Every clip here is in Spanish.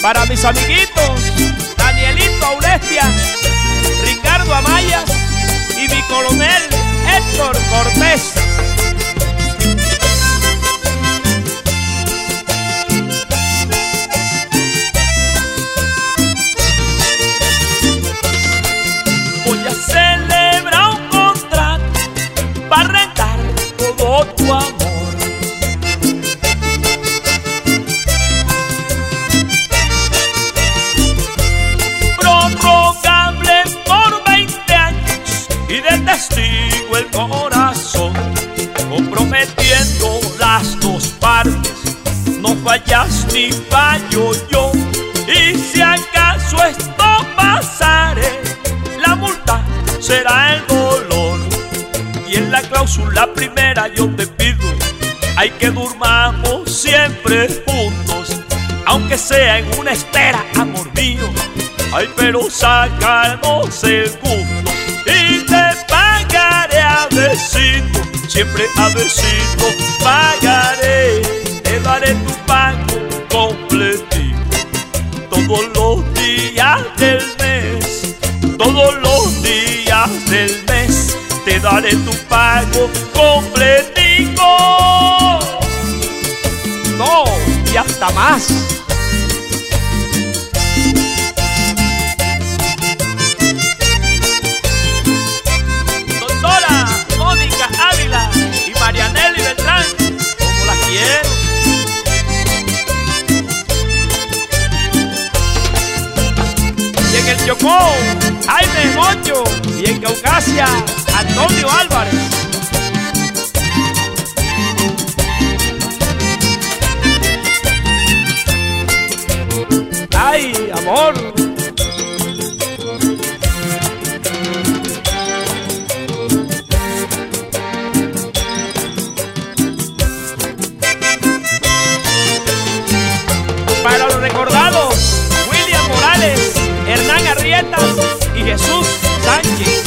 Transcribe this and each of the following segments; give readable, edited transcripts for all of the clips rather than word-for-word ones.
Para mis amiguitos, Danielito Aulestia, Ricardo Amaya y mi coronel Héctor Cortés. Voy a celebrar un contrato para rentar todo tu amor. Prorrogable por 20 años y de testigo el corazón, comprometiendo las dos partes, no fallas ni fallo yo. Y si acaso esto pasare, la multa será el dolor. Y en la cláusula primera yo te pido, hay que durmamos siempre juntos, aunque sea en una estera, amor mío. Ay, pero sácanos el gusto y te pagaré a besito, siempre a besito pagaré. Te daré tu pago completito todos los días del mes, todos los días del mes. Te daré tu pago completico, no, y hasta más. Doctora Mónica Ávila y Marianelli Beltrán, como las quiero. Y en el Chocó, Jaime Mocho, y en Caucasia, Antonio Álvarez. ¡Ay, amor! Para los recordados, William Morales, Hernán Arrietas y Jesús Sánchez.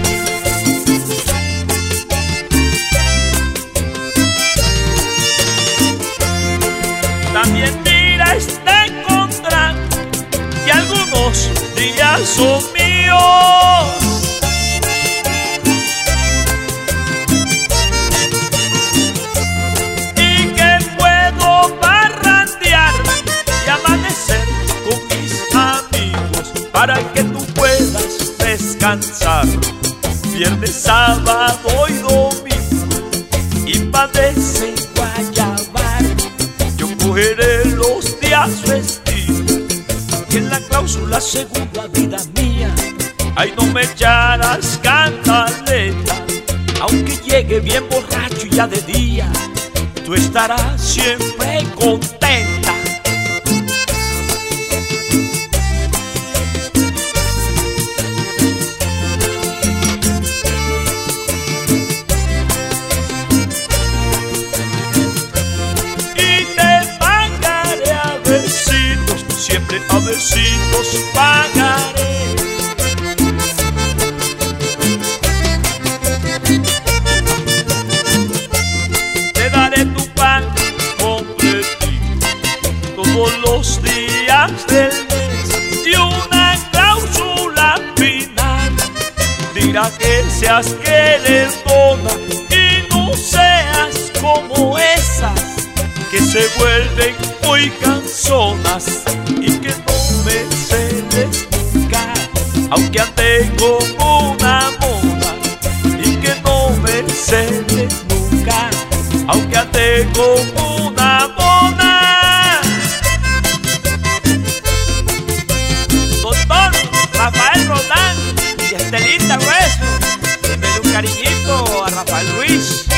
También mira este contrato, que algunos días son míos. Y que puedo parrandear y amanecer con mis amigos, para que tú puedas descansar viernes, sábado y domingo. Y padece Guayabar, yo cogeré los días festivos. Y en la cláusula segunda, vida mía, ay, no me echarás cantaleta, aunque llegue bien borracho y ya de día, tú estarás siempre contenta. Siempre a besitos pagaré. Te daré tu pan completito todos los días del mes. Y una cláusula final dirá que seas querendona y no seas como esas que se vuelven muy cansonas y que no me celes nunca, aunque ande con una mona. Y que no me celes nunca, aunque ande con una mona. Doctor Rafael Roldán y Estelita Grueso, denle un cariñito a Rafael Ruiz.